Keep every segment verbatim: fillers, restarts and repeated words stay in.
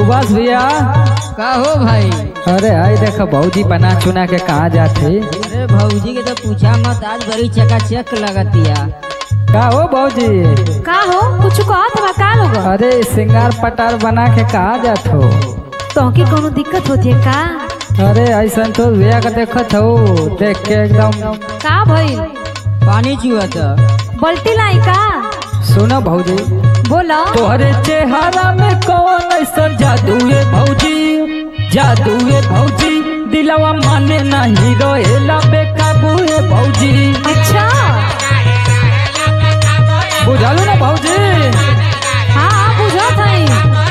सुभाष भैया का हो भाई? अरे आई देखो भौजी बना चुना के कहाँ जाते। अरे भौजी के तो पूछा मत, आज बड़ी चकाचक लगतिया। का हो भौजी? का हो कुछ कहत बा का लोग? अरे सिंगार पटार बना के कहाँ जात हो? तो की कोनो दिक्कत होती है का? अरे ऐसा तो भैया का देखत हो, देख के एकदम का भइल? पानी चुहत बल्टी लाई का? सुनो भौजी, बोलो। तोहरे चेहरा में कौन ऐसा जादू है भौजी, जादू है भौजी, दिलवा माने नहीं रोएला बेकाबू है भौजी। अच्छा बुझालू ना भौजी? हाँ बुझत हई।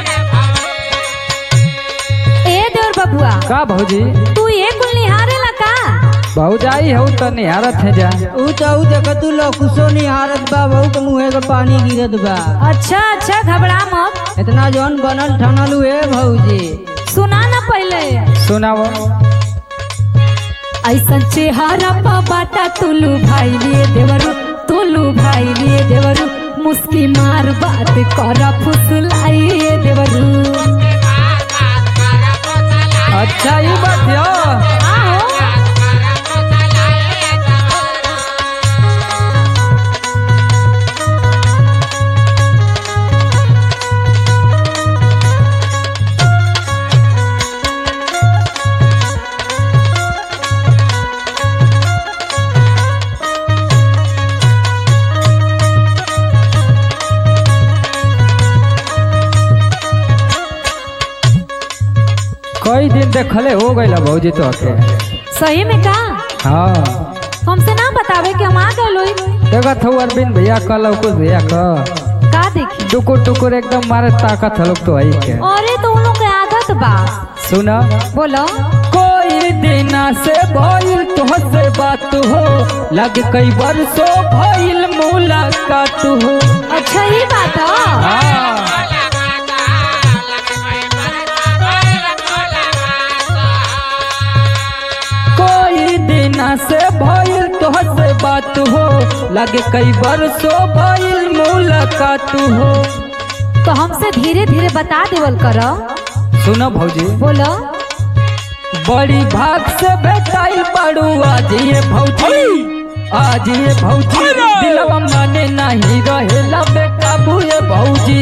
ए देवर बबुआ का भौजी? तू ये कुल निहारे ला का? भौजाई हो तो निहारत है जा। ऊ तो ऊ देख तू लकुसो निहारत बा, बहू के मुँहे के पानी गिरत बा। अच्छा अच्छा घबरा मत। इतना जौन बनल ठनल हुए भौजी। सुना ना पहले। सुनाओ। ऐसा चेहरा पा बाटा तुलू भाई लिए देवरू, तुलू भाई लिए देवरू, मुस्की मार बात करा फुसलाइए देवरू। अच्छा ये बात है। आओ कई दिन देखले हो गई भौजी तो के। सही में का? हाँ हमसे ना बतावे कि हम आ गए। देखत हो अरविंद भैया कल कुछ भैया का का देखी? टुकुर टुकुर एकदम मारे ताकत हलो तो आई के। अरे तो उन लोग के आदत बा। सुना बोलो। कोई दिना से भइल तुहसे बात हो, लग कई बरसों भइल मुलाकात हो। अच्छा ये बात है। हाँ कोई दिना से भइल तुहसे बात हो, लगे कई बरसों भइल मुलाकात हो। तो हमसे धीरे धीरे बता देवल करो। सुनो भौजी, बोलो। बड़ी भाग से भेटाइल बाड़ू आज ये भौजी, आज ये भौजी, दिलवा माने नहीं रहेला बेकाबू ये भौजी।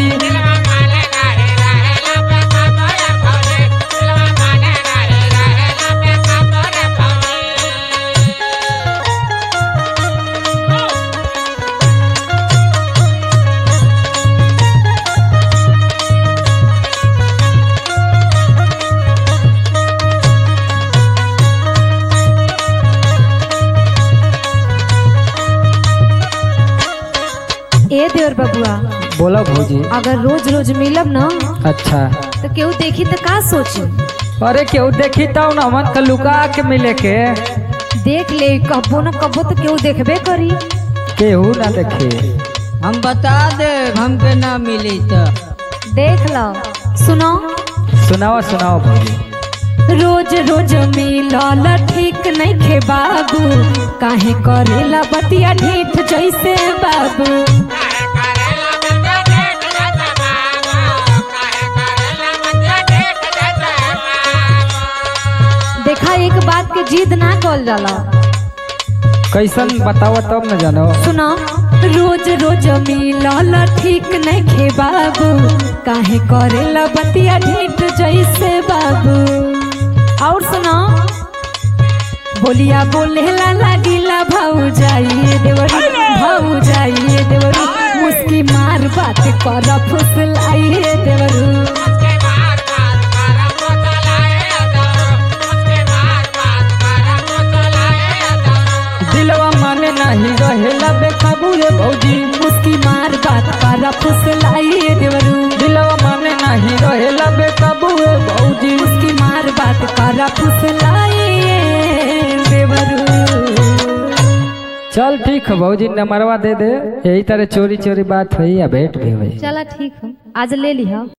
ए देवर बबुआ, बोला भौजी। अगर रोज रोज मिलब ना अच्छा तो केहू देखी तो का सोची? अरे क्यों देखी तो ना मन का लुका के मिले के। देख ले कबो न कबो तो केहू देखबे करी। केहू ना देखे। हम बता दे हमके ना मिली तो। देख लो। सुनो। सुनाओ सुनाओ भौजी। रोज रोज मिलल ठीक नहीं खे बाबू, काहे करेला बतिया ढीठ जैसे बाबू। देखा एक बात के जिद ना कल जाला। कैसन बताओ तब न जानो। सुनो। रोज रोज मिलल ठीक नहीं खे बाबू, काहे करेला बतिया ढीठ जैसे बाबू। और सुनो। बोलिया बोलेला लागिला भाऊ जाइए देवरू, भाऊ जाइए देवरू, मुस्की मार बात कर फुसलाइए देवरू। दिलवा माने नहीं रहेला बेकाबू ये भौजी, मुस्की मार बात कर फुसलाइए देवरू। दिलवा माने नहीं रहेला बेकाबू ये भौजी, मुस्की मार बात कर फुसलाइए देवरू। चल ठीक है भौजी, नंबरवा दे दे। यही तरह चोरी चोरी बात हुई या भेंट भी हुई। चला ठीक है, आज ले लिहा।